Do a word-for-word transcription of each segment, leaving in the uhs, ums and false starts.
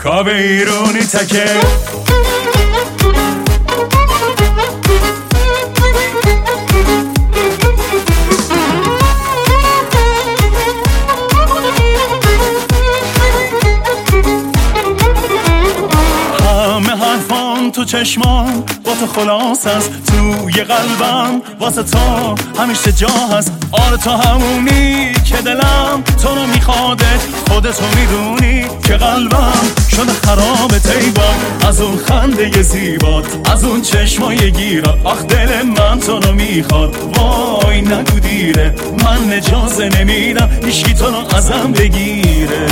کابه ایرونی تکه تو چشمان با تو خلاص هست، توی قلبم واسه تو همیشه جا هست. آره تو همونی که دلم تو رو میخوادت، خودتو میدونی که قلبم شده خرابت. ای وای از اون خنده زیبات، از اون چشمای گیرات، آخ دل من تو رو میخواد. وای نگو دیره، من اجازه نمیدم هیچکی تو رو ازم بگیره.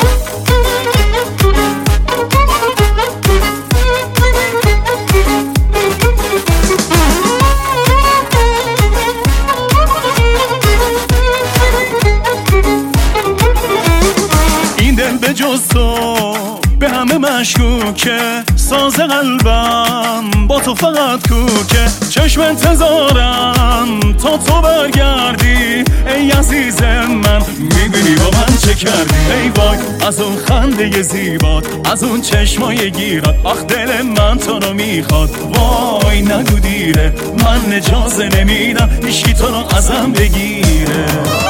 به جز تو به همه مشکوکه، ساز قلبم با تو فقط کوکه. چشم انتظارم تا تو برگردی، ای عزیز من میبینی با من چه کردی. ای وای از اون خنده زیبات، از اون چشمای گیرات، آخ دل من تو رو میخواد. وای نگو دیره، من اجازه نمیدم هیچکی تو رو ازم بگیره.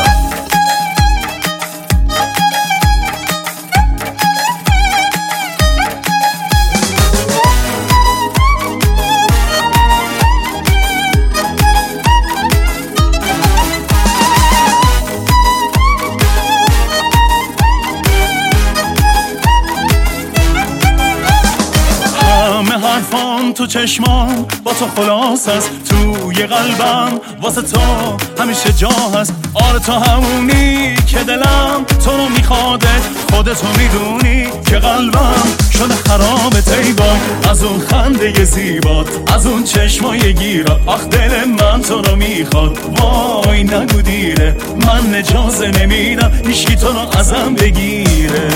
حرفان تو چشمان با تو خلاص هست، توی قلبم واسه تو همیشه جا هست. آره تو همونی که دلم تو رو میخوادت، خودتو میدونی که قلبم شده خرابت. ای وای از اون خنده زیبات، از اون چشمای گیرات، آخ دل من تو رو میخواد. وای نگو دیره، من اجازه نمیدم هیچکی تو رو ازم بگیره.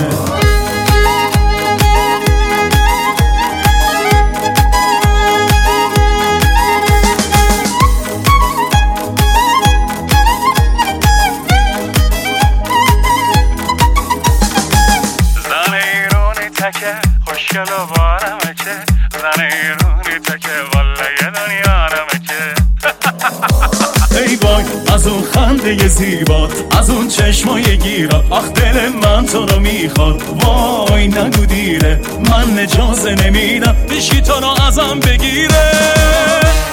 تکه خوشگل و بارمه که، زن ایرونی تکه والا یه دنیا رمه که. ای وای از اون خنده زیبات، از اون چشمای گیرات، آخ دل من تو رو میخواد. وای نگو دیره، من اجازه نمیدم هیچکی تو رو ازم بگیره.